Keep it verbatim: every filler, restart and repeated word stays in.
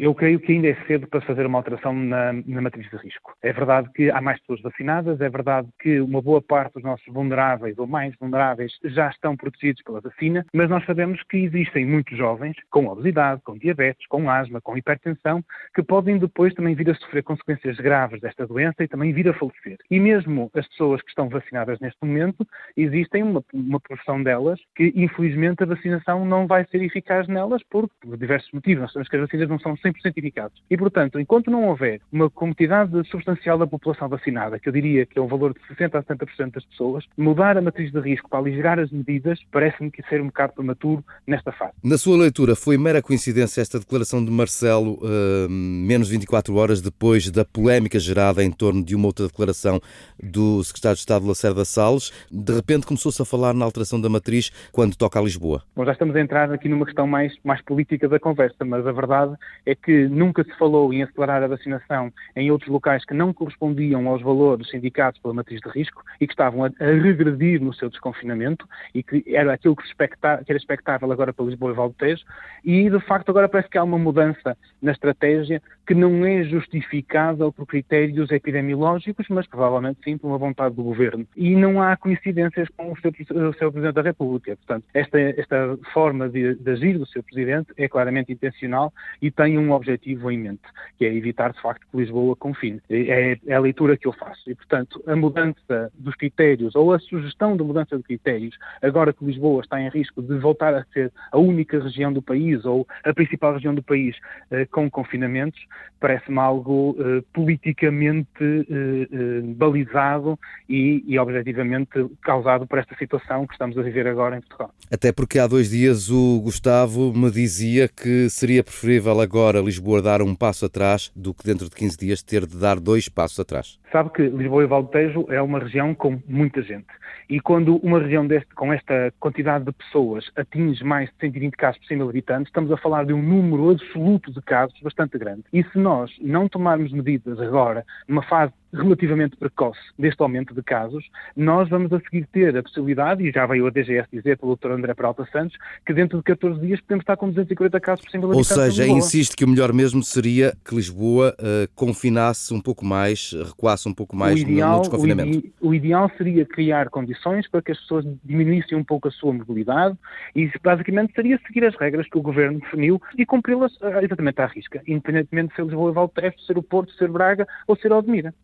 Eu creio que ainda é cedo para fazer uma alteração na, na matriz de risco. É verdade que há mais pessoas vacinadas, é verdade que uma boa parte dos nossos vulneráveis ou mais vulneráveis já estão protegidos pela vacina, mas nós sabemos que existem muitos jovens com obesidade, com diabetes, com asma, com hipertensão, que podem depois também vir a sofrer consequências graves desta doença e também vir a falecer. E mesmo as pessoas que estão vacinadas neste momento, existem uma, uma porção delas que, infelizmente, a vacinação não vai ser eficaz nelas por, por diversos motivos. Nós sabemos que as vacinas não são cem por cento eficazes. E, portanto, enquanto não houver uma quantidade substancial da população vacinada, que eu diria que é o valor de sessenta a setenta por cento das pessoas, mudar a matriz de risco para aligerar as medidas parece-me que ser um bocado prematuro nesta fase. Na sua leitura, foi mera coincidência esta declaração de Marcelo, uh, menos vinte e quatro horas depois da polémica gerada em torno de uma outra declaração do secretário de Estado Lacerda Salles? De repente começou-se a falar na alteração da matriz quando toca a Lisboa. Bom, já estamos a entrar aqui numa questão mais, mais política da conversa, mas a verdade é que nunca se falou em acelerar a vacinação em outros locais que não correspondiam aos valores indicados pela matriz de risco e que estavam a, a regredir no seu desconfinamento e que era aquilo que, se expecta, que era expectável agora para Lisboa e Val do Tejo, e de facto agora parece que há uma mudança na estratégia que não é justificável por critérios epidemiológicos, mas provavelmente sim por uma vontade do Governo. E não há coincidências com o seu, o seu Presidente da República. Portanto, esta, esta forma de, de agir do seu Presidente é claramente intencional e tem um objetivo em mente, que é evitar de facto que Lisboa confine. É, é a leitura que eu faço. E, portanto, a mudança dos critérios ou a sugestão de mudança de critérios, agora que Lisboa está em risco de voltar a ser a única região do país ou a principal região do país eh, com confinamentos, parece-me algo eh, politicamente eh, eh, balizado e, e objetivamente causado por esta situação que estamos a viver agora em Portugal. Até porque há dois dias o Gustavo me dizia que seria preferível agora Lisboa dar um passo atrás do que dentro de quinze dias ter de dar dois passos atrás. Sabe que Lisboa e Val do Tejo é uma região com muita gente. E quando uma região deste, com esta quantidade de pessoas atinge mais de cento e vinte casos por cem mil habitantes, estamos a falar de um número absoluto de casos bastante grande. E se nós não tomarmos medidas agora, numa fase relativamente precoce deste aumento de casos, nós vamos a seguir ter a possibilidade, e já veio a D G S dizer pelo doutor André Peralta Santos, que dentro de catorze dias podemos estar com duzentos e quarenta casos por cem mil habitantes. Ou seja, insiste que o melhor mesmo seria que Lisboa uh, confinasse um pouco mais, recuasse um pouco mais ideal, no, no desconfinamento. O, ide- o ideal seria criar condições para que as pessoas diminuíssem um pouco a sua mobilidade e basicamente seria seguir as regras que o Governo definiu e cumpri-las uh, exatamente à risca, independentemente de ser Lisboa e Val do Tejo, ser o Porto, ser Braga ou ser Odmira.